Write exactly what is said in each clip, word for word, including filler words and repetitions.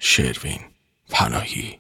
شروین پناهی.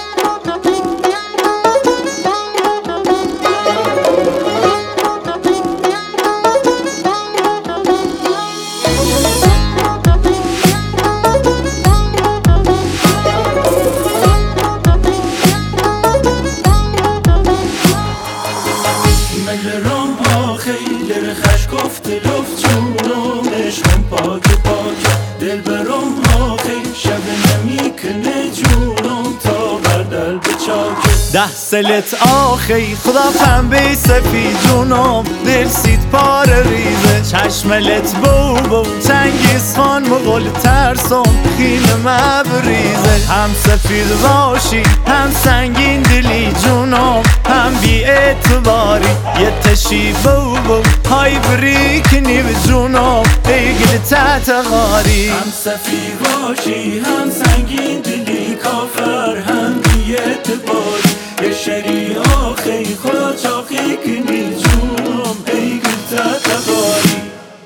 مگرام ها خیلی رخش گفت لفت جونمش من پاک پاک دل برام ها خیلی شب نمی کنه جونم تا بردل به چاک ده سلت آخی خدا پنبه سفید جونم دل سید پار ریزه چشملت بو بو چنگیز خان مغل ترسم خین مبریزه هم سفید باشی هم سنگین دلی جونم هم بی اعتباری یه تشی بو بو های بری کنی به جونم ایگل تحت غاری هم سفید باشی هم سنگین دلی کافر هم بی اعتباری یه شری آخی خدا چاقی کنی جونم ایگل تحت غاری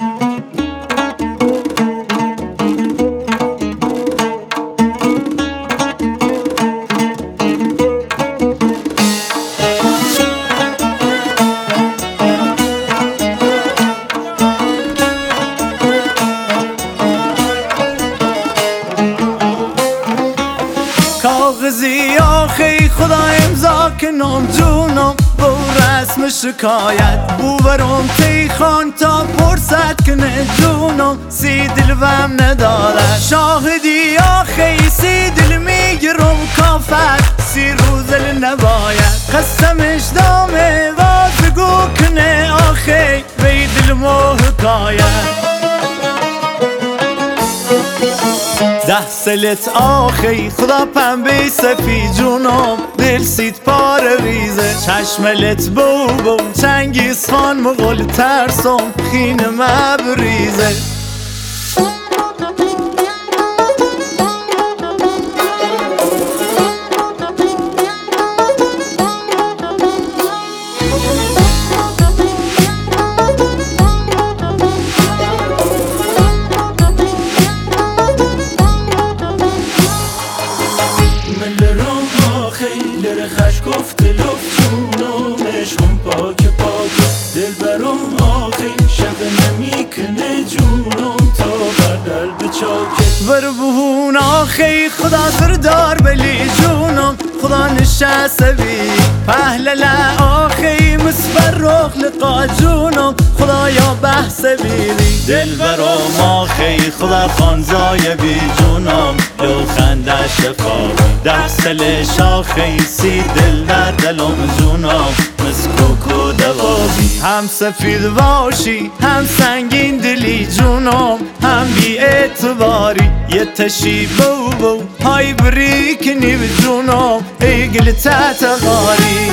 کاغذی آخی خدا امضا کنم جونم با رسم شکایت بو برام تیخان تا پرسد کنه جونم سی دل بهم نداره شاهدی آخی سی دل میگرم کافت سی روزل نباید قسمش دامه وازگو کنه آخی وی دل مو حکایت ده سلت آخی خدا پنبه سفید جونم دل سید پار ریزه چشملت بو بو چنگیز خان مغل ترسم خین مبریزه خش گفت لفت جونمش من پاک پاک دل برام آخی شب نمی کنه جونم تا بردل به چاک ور بهون آخی خدا زردار بلی جونم خدا نشست بی پهلل آخی مسفر روخ لقا جونم خدا یا بحث بیری دل برام آخی خدا خانزای بی جونم لو خنده شفا ده سل شاخی سی دل در دلم جونم مسکوکو دوابی هم سفید باشی هم سنگین دلی جونم هم بی اعتباری یه تشی بو بو های بری کنی به جونم ایگل تحت غاری.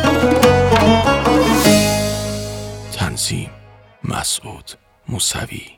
تنظیم مسعود موسوی.